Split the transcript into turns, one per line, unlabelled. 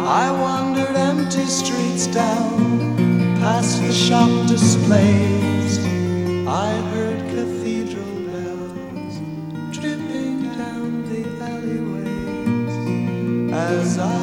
I wandered empty streets down past the shop displays. I heard cathedral bells dripping down the alleyways as I